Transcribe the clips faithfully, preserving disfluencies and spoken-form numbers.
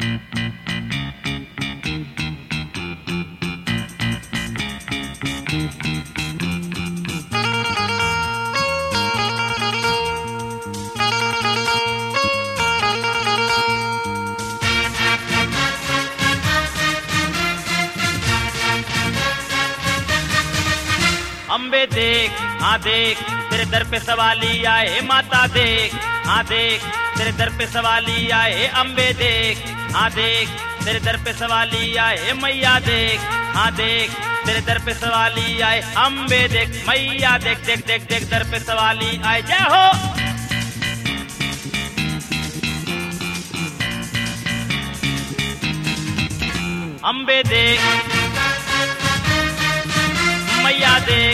अम्बे देख, हाँ देख, तेरे दर पे सवाली आए माता देख, हाँ देख, तेरे दर पे सवाली आए अम्बे देख, हाँ देख, तेरे दर पे सवाली आए मैया देख, हाँ देख, तेरे दर पे सवाली आए अम्बे देख, मैया देख, देख देख देख दर पे सवाली आए। जय हो। अम्बे देख, मैया देख,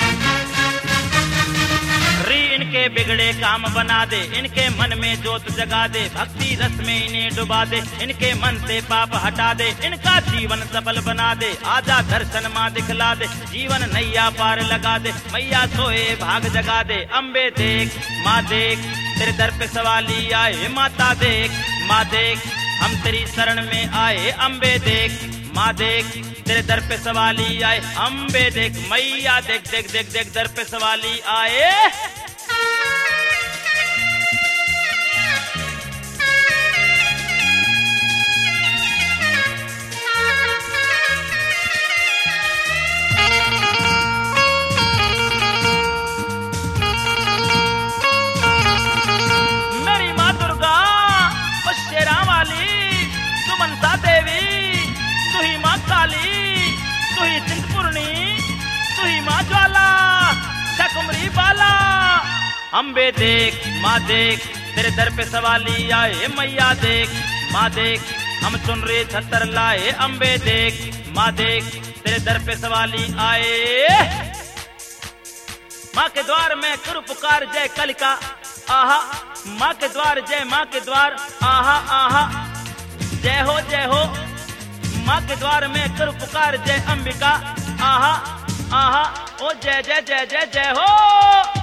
री इनके बिगड़े काम बना दे, इनके मन में जोत जगा दे, भक्ति रस में इन्हें डुबा दे, इनके मन से पाप हटा दे, इनका जीवन सफल बना दे, आजा दर्शन माँ दिखला दे, जीवन नैया पार लगा दे, मैया सोए भाग जगा दे। अम्बे देख, माँ देख, तेरे दर पे सवाली आए माता देख, माँ देख, हम तेरी शरण में आए अम्बे देख, माँ देख, तेरे दर पे सवाली आए अम्बे देख, मैया देख, देख देख देख दर पे सवाली आए। मेरी माँ दुर्गा, ओ शेरा वाली, तू मनसा देवी, तू ही माँ काली, तू ही चिंतपूर्णी, तू ही माँ ज्वाला, चकुमरी बाला। अम्बे देख, माँ देख, तेरे दर पे सवाली आए मैया देख, माँ देख, हम चुन रहे छतर लाए अम्बे देख, माँ देख, तेरे दर पे सवाली आए। माँ के द्वार में करूं पुकार जय कलिका, आहा, माँ के द्वार जय माँ के द्वार, आहा आहा, जय हो जय हो, माँ के द्वार में करूं पुकार जय अंबिका, आहा आहा, ओ जय जय जय जय जय हो।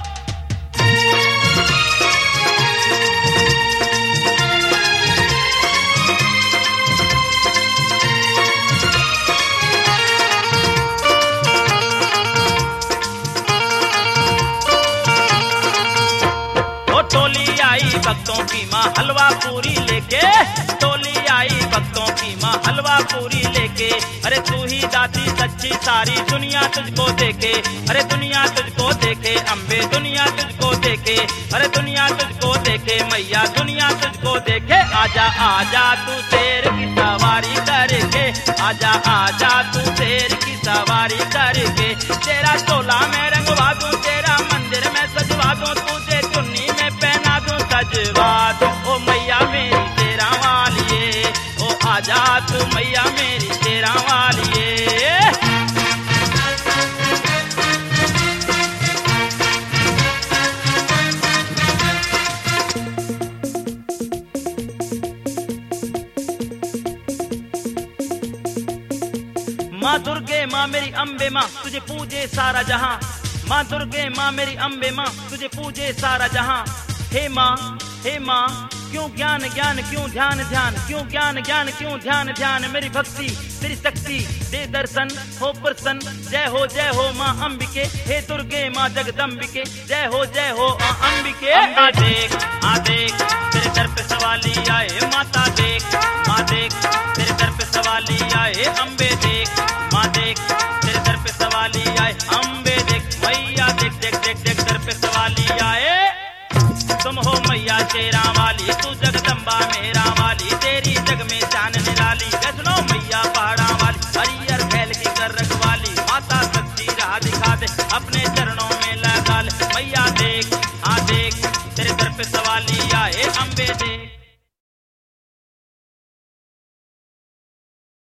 टोली आई भक्तों की माँ हलवा पूरी लेके, टोली आई भक्तों की माँ हलवा पूरी लेके, अरे तू ही दाती सच्ची सारी दुनिया तुझको देखे, अरे दुनिया तुझको देखे अम्बे, दुनिया तुझको देखे, अरे दुनिया तुझको देखे मैया, दुनिया तुझको देखे। आजा आजा तू शेर की सवारी करके, आजा आजा तू शेर की सवारी करके, तेरा टोला में रंगवा दूं, तेरा मंदिर में सजवा दूं, तुझे चुन्नी में पहना दूं सजवा दूं, ओ मैया मेरी तेरा वालिए, ओ आजा तू मैया मेरी तेरा वालिए। माँ दुर्गे माँ मेरी अम्बे माँ, तुझे पूजे सारा जहां, माँ दुर्गे माँ मेरी अम्बे माँ, तुझे पूजे सारा जहां। हे माँ, हे माँ, क्यों ज्ञान ज्ञान क्यों ध्यान ध्यान, क्यों ज्ञान ज्ञान क्यों ध्यान ध्यान, मेरी भक्ति तेरी शक्ति दे दर्शन हो प्रसन्न, जय हो जय हो माँ अंबिके, हे दुर्गे माँ जगदम्बिके, जय हो जय हो माँ अंबिके। माँ देख, माँ देख, तेरे दर पे सवाली आए माता देख, माँ देख, तेरे दर पे सवाली आए अम्बे देख, माँ देख, तेरे दर पे सवाली आए अम्बे देख, मैया देख देख देख देख दर पे सवाली आए। तुम हो मैया शेरा वाली, तू जगदम्बा मेरा वाली, तेरी जग में जान निराली, वैष्णो मैया पहाड़ा वाली, हरियर फैल की कर रखवाली, माता सच्ची राह दिखा दे, अपने चरणों में लगा ले मैया देख,